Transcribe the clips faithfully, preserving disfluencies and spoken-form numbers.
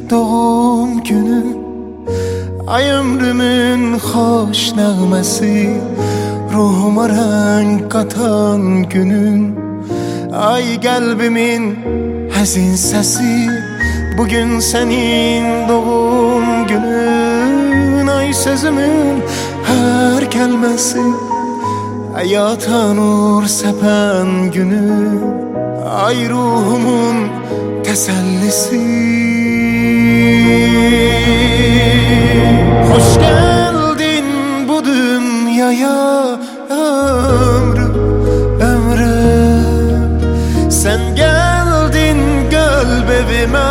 doğum günün, ay ömrümün hoş nəğməsi, ruhuma renk katan günün, ay kalbimin həzin səsi. Bugün senin doğum günün, ay sözümün her kelmesi, hayata nur sepen günü, ay ruhumun tesellisi. Hoş geldin bu dünyaya ömrüm, ömrüm. Sen geldin kalp evime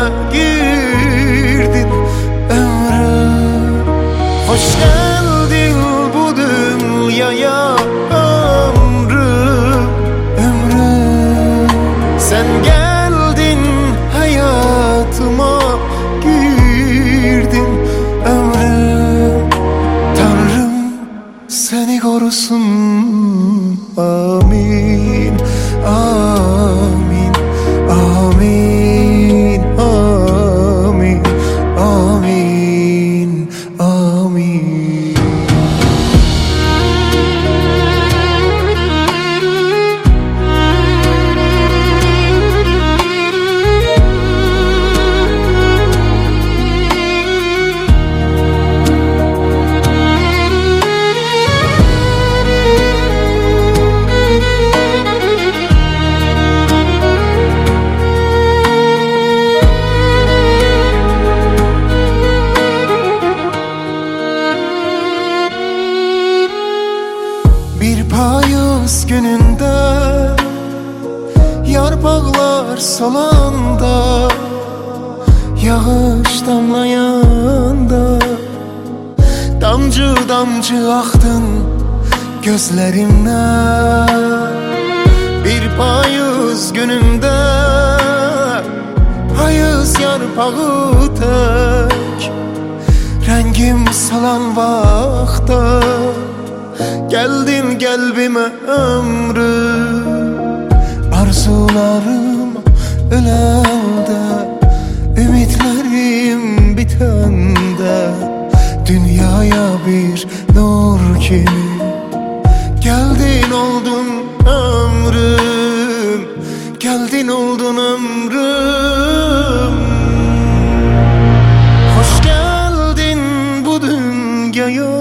girdin ömrüm. Hoş geldin bu dünyaya ömrüm, ömrüm. Sen geldin hayatıma girdin ömrüm. Tanrım seni korusun, amin, amin, amin, amin, amin, amin. Bir payız gününde, yarpaqlar solanda, yağış damlayanda, damcı damcı aktın gözlerimden. Bir payız gününde, payız yarpağı tek, rengim salan vaxta geldin kalbime ömrüm. Arzularım ölende, ümitlerim bitende, dünyaya bir nur kimi geldin oldun ömrüm, geldin oldun ömrüm. Hoş geldin bu dünyaya